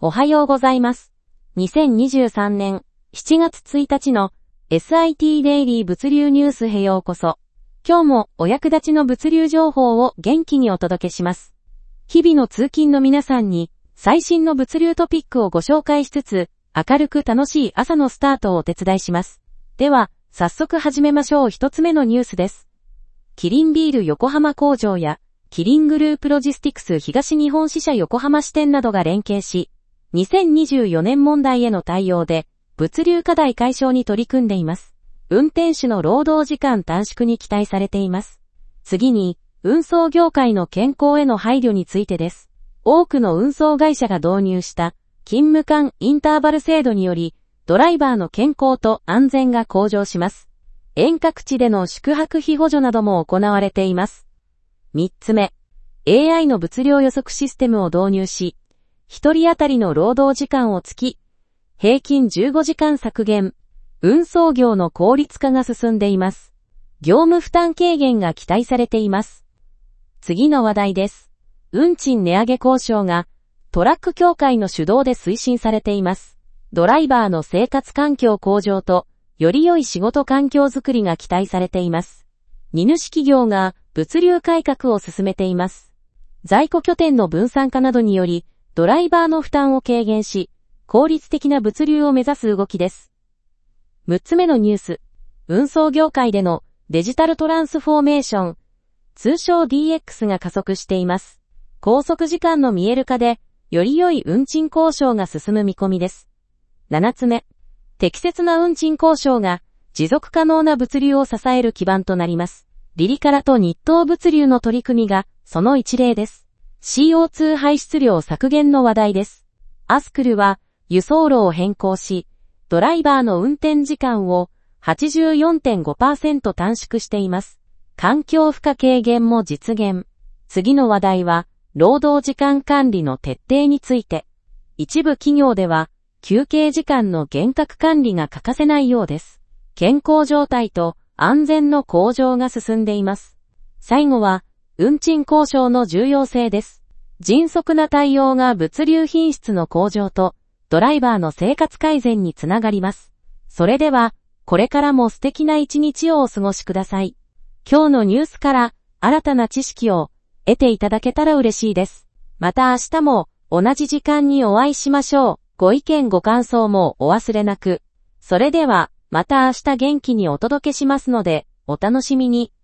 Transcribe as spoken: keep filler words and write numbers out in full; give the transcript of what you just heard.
おはようございます。にせんにじゅうさんねんしちがつついたちの エスアイティー デイリー物流ニュースへようこそ。今日もお役立ちの物流情報を元気にお届けします。日々の通勤の皆さんに最新の物流トピックをご紹介しつつ、明るく楽しい朝のスタートをお手伝いします。では、早速始めましょう。一つ目のニュースです。キリンビール横浜工場やキリングループロジスティクス東日本支社横浜支店などが連携し、にせんにじゅうよねん問題への対応で物流課題解消に取り組んでいます。運転手の労働時間短縮に期待されています。次に、運送業界の健康への配慮についてです。多くの運送会社が導入した勤務間インターバル制度により、ドライバーの健康と安全が向上します。遠隔地での宿泊費補助なども行われています。みっつめ、エーアイ の物量予測システムを導入し、一人当たりの労働時間を月、平均じゅうごじかん削減、運送業の効率化が進んでいます。業務負担軽減が期待されています。次の話題です。運賃値上げ交渉がトラック協会の主導で推進されています。ドライバーの生活環境向上と、より良い仕事環境づくりが期待されています。荷主企業が物流改革を進めています。在庫拠点の分散化などにより、ドライバーの負担を軽減し、効率的な物流を目指す動きです。むっつめのニュース。運送業界でのデジタルトランスフォーメーション、通称 ディーエックス が加速しています。拘束時間の見える化で、より良い運賃交渉が進む見込みです。ななつめ。適切な運賃交渉が持続可能な物流を支える基盤となります。リリカラと日東物流の取り組みがその一例です。シーオーツー 排出量削減の話題です。アスクルは輸送路を変更し、ドライバーの運転時間を はちじゅうよんてんごパーセント 短縮しています。環境負荷軽減も実現。次の話題は労働時間管理の徹底について。一部企業では休憩時間の厳格管理が欠かせないようです。健康状態と安全の向上が進んでいます。最後は、運賃交渉の重要性です。迅速な対応が物流品質の向上と、ドライバーの生活改善につながります。それでは、これからも素敵な一日をお過ごしください。今日のニュースから新たな知識を得ていただけたら嬉しいです。また明日も同じ時間にお会いしましょう。ご意見ご感想もお忘れなく。それでは、また明日元気にお届けしますので、お楽しみに。